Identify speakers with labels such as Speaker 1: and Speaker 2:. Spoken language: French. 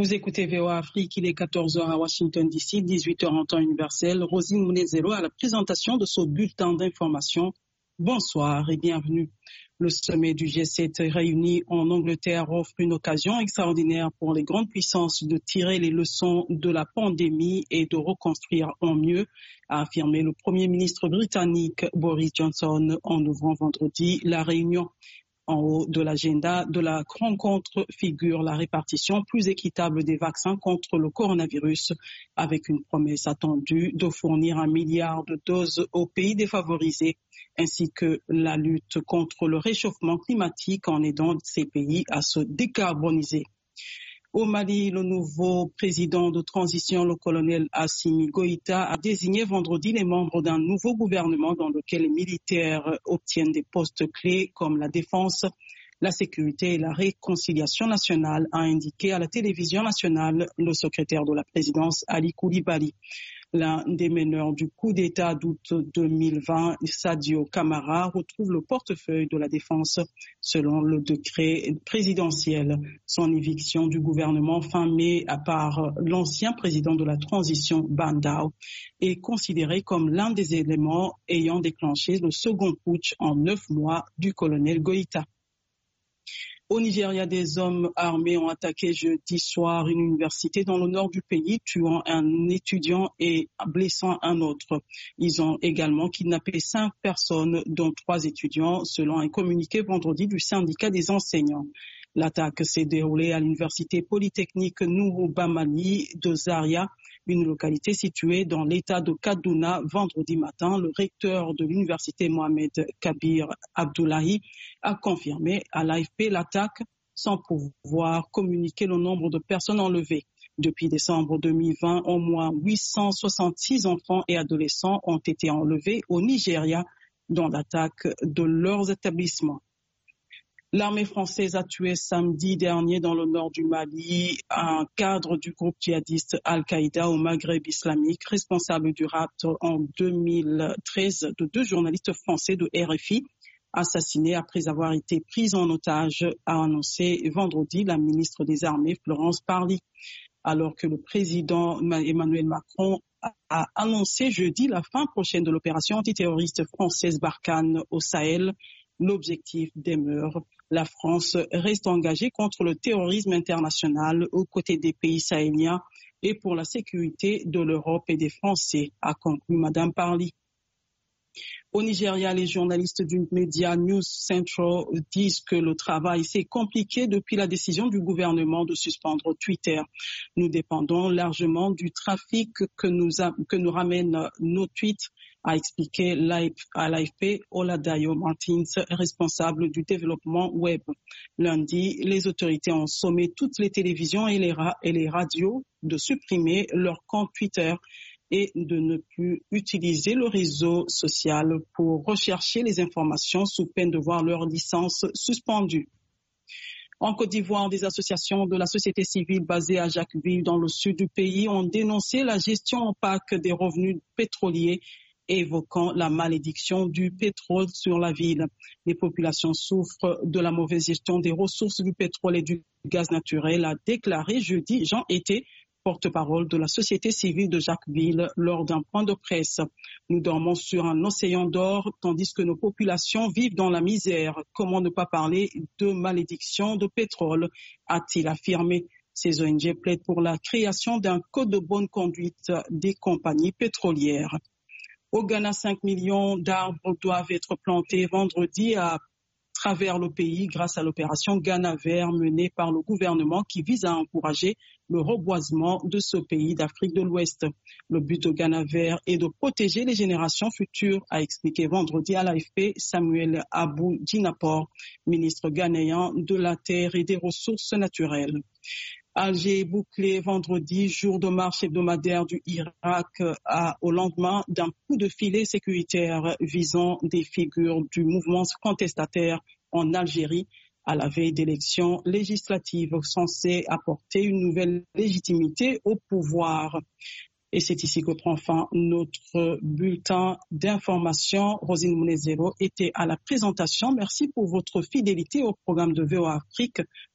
Speaker 1: Vous écoutez VOA Afrique, il est 14h à Washington DC, 18h en temps universel. Rosine Mounezero à la présentation de ce bulletin d'information. Bonsoir et bienvenue. Le sommet du G7 réuni en Angleterre offre une occasion extraordinaire pour les grandes puissances de tirer les leçons de la pandémie et de reconstruire en mieux, a affirmé le Premier ministre britannique Boris Johnson en ouvrant vendredi la réunion. En haut de l'agenda de la rencontre figure la répartition plus équitable des vaccins contre le coronavirus, avec une promesse attendue de fournir 1 milliard de doses aux pays défavorisés, ainsi que la lutte contre le réchauffement climatique en aidant ces pays à se décarboniser. Au Mali, le nouveau président de transition, le colonel Assimi Goïta, a désigné vendredi les membres d'un nouveau gouvernement dans lequel les militaires obtiennent des postes clés comme la défense, la sécurité et la réconciliation nationale, a indiqué à la télévision nationale le secrétaire de la présidence Ali Koulibaly. L'un des meneurs du coup d'État d'août 2020, Sadio Camara, retrouve le portefeuille de la défense selon le décret présidentiel. Son éviction du gouvernement fin mai par l'ancien président de la transition, Bandao, est considérée comme l'un des éléments ayant déclenché le second putsch en 9 mois du colonel Goïta. Au Nigeria, des hommes armés ont attaqué jeudi soir une université dans le nord du pays, tuant un étudiant et blessant un autre. Ils ont également kidnappé 5 personnes, dont 3 étudiants, selon un communiqué vendredi du syndicat des enseignants. L'attaque s'est déroulée à l'université polytechnique Nourou Bamali de Zaria, une localité située dans l'état de Kaduna. Vendredi matin, le recteur de l'université Mohamed Kabir Abdullahi a confirmé à l'AFP l'attaque sans pouvoir communiquer le nombre de personnes enlevées. Depuis décembre 2020, au moins 866 enfants et adolescents ont été enlevés au Nigeria dans l'attaque de leurs établissements. L'armée française a tué samedi dernier dans le nord du Mali un cadre du groupe djihadiste Al-Qaïda au Maghreb islamique, responsable du rapt en 2013 de 2 journalistes français de RFI, assassinés après avoir été pris en otage, a annoncé vendredi la ministre des Armées Florence Parly. Alors que le président Emmanuel Macron a annoncé jeudi la fin prochaine de l'opération antiterroriste française Barkhane au Sahel, l'objectif demeure. La France reste engagée contre le terrorisme international aux côtés des pays sahéliens et pour la sécurité de l'Europe et des Français, a conclu Madame Parly. Au Nigeria, les journalistes du média News Central disent que le travail s'est compliqué depuis la décision du gouvernement de suspendre Twitter. Nous dépendons largement du trafic que nous ramènent nos tweets, a expliqué à l'AFP Oladayo Martins, responsable du développement web. Lundi, les autorités ont sommé toutes les télévisions et les radios de supprimer leur compte Twitter et de ne plus utiliser le réseau social pour rechercher les informations sous peine de voir leur licence suspendue. En Côte d'Ivoire, des associations de la société civile basées à Jacquesville dans le sud du pays ont dénoncé la gestion opaque des revenus pétroliers, évoquant la malédiction du pétrole sur la ville. Les populations souffrent de la mauvaise gestion des ressources du pétrole et du gaz naturel, a déclaré jeudi Jean Été, porte-parole de la société civile de Jacquesville, lors d'un point de presse. Nous dormons sur un océan d'or, tandis que nos populations vivent dans la misère. Comment ne pas parler de malédiction de pétrole, a-t-il affirmé. Ces ONG plaident pour la création d'un code de bonne conduite des compagnies pétrolières. Au Ghana, 5 millions d'arbres doivent être plantés vendredi à travers le pays grâce à l'opération Ghana Vert menée par le gouvernement qui vise à encourager le reboisement de ce pays d'Afrique de l'Ouest. Le but de Ghana Vert est de protéger les générations futures, a expliqué vendredi à l'AFP Samuel Abou Djinapor, ministre ghanéen de la Terre et des Ressources naturelles. Alger est bouclé vendredi, jour de marche hebdomadaire du Irak, au lendemain d'un coup de filet sécuritaire visant des figures du mouvement contestataire en Algérie à la veille d'élections législatives censées apporter une nouvelle légitimité au pouvoir. Et c'est ici que prend fin notre bulletin d'information. Rosine Mounezero était à la présentation. Merci pour votre fidélité au programme de VOA Afrique.